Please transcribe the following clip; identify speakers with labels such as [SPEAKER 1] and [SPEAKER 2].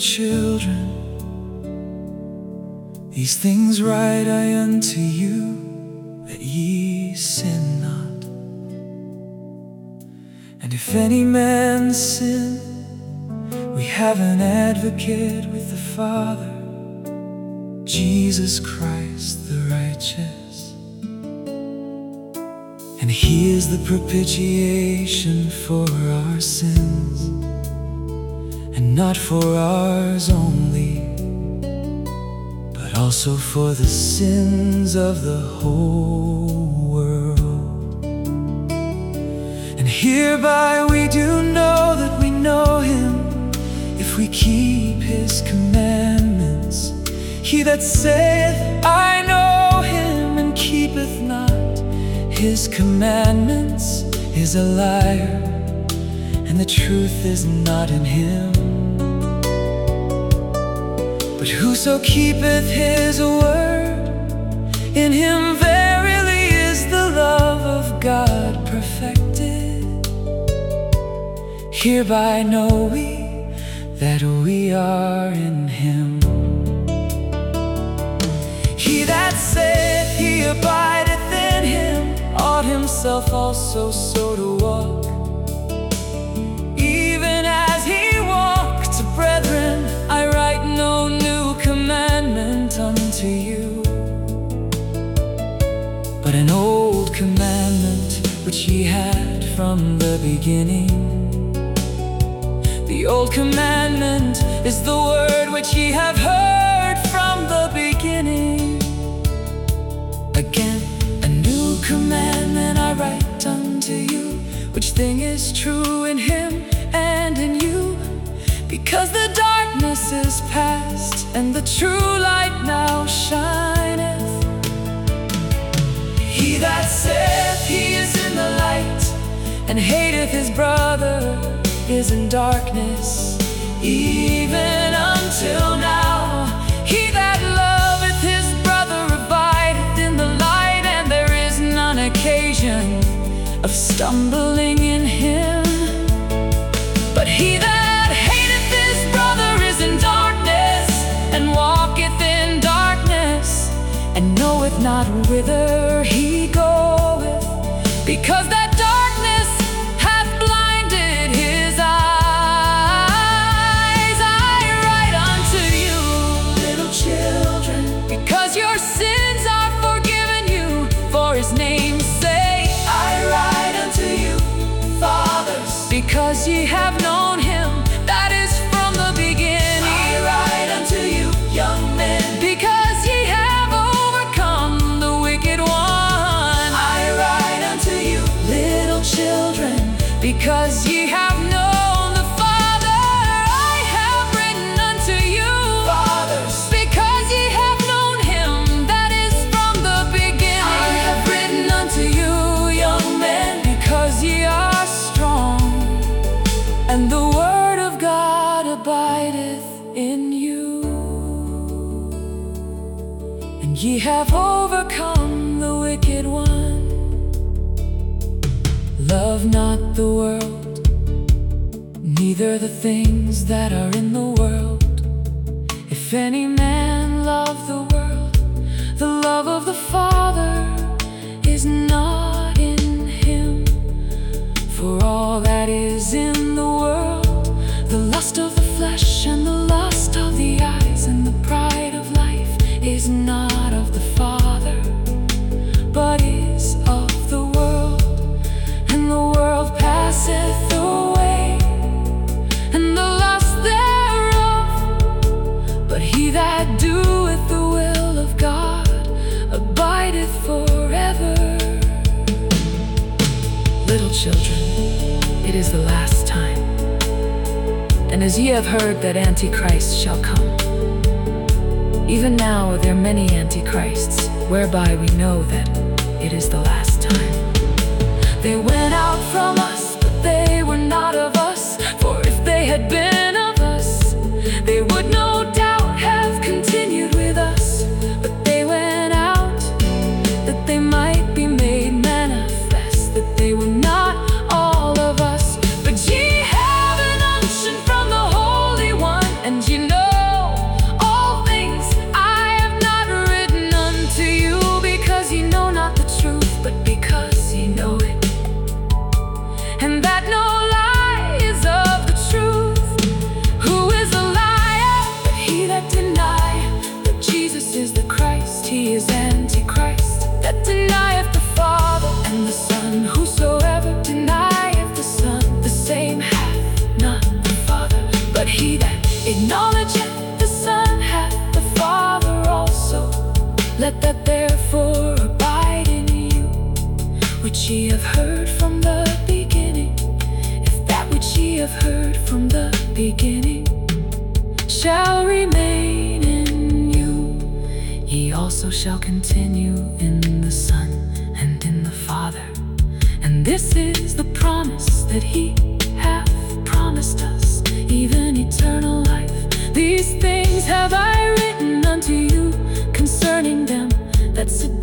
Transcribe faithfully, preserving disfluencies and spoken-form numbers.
[SPEAKER 1] children, these things write I unto you, that ye sin not. And if any man sin, we have an advocate with the Father, Jesus Christ the righteous. And he is the propitiation for our sins, and not for ours only, but also for the sins of the whole world. And hereby we do know that we know him, if we keep his commandments. He that saith, I know him, and keepeth not his commandments, is a liar, and the truth is not in him. But whoso keepeth his word, in him verily is the love of God perfected. Hereby know we that we are in him. He that saith he abideth in him, ought himself also so to walk, even as he walked. Brethren, I write no new commandment unto you, but an old commandment which ye had from the beginning. The old commandment is the word which ye have heard from the beginning. Again, a new commandment I write unto you, which thing is true in him and in you, because the darkness is past, and the true light now shineth. He that saith he is in the light, and hateth his brother, is in darkness, even until now. He that loveth his brother abideth in the light, and there is none occasion of stumbling in him. But he that hateth his brother is in darkness, and walketh in darkness, and knoweth not whither he goeth, because that darkness hath blinded his eyes. I write unto you, little children, because your sins are forgiven you for his name's sake. I write unto you, fathers, because ye have known him that is from the beginning. I write unto you, young men, because ye have overcome the wicked one. I write unto you, little children, because ye have known the Father. I have written unto you, fathers, because ye have known him that is from the beginning. I have written unto you, young men, because ye are strong, and the word of God abideth in you, and ye have overcome the wicked one. Love not the world, neither the things that are in the world. If any man love the world, the love of the Father is not in him. For all that is in the world, the lust of the flesh, and the lust of the eyes, and the pride of life, is not of the Father, but is of the world. And the world passeth away, and the lust thereof, but he that doeth the will of God abideth forever. Little children, it is the last time. And as ye have heard that Antichrist shall come, even now are there many Antichrists, whereby we know that it is the last time. They went out from us, but they were not of us. For if they had been of us, they would no doubt have continued with us. But they went out, that they might be made manifest, that they were not all of us. But ye have an unction from the Holy One, and ye know therefore abide in you, which ye have heard from the beginning. If that which ye have heard from the beginning shall remain in you, ye also shall continue in the Son and in the Father. And this is the promise that he hath promised us, even eternal life. These things have I written unto you concerning them that sit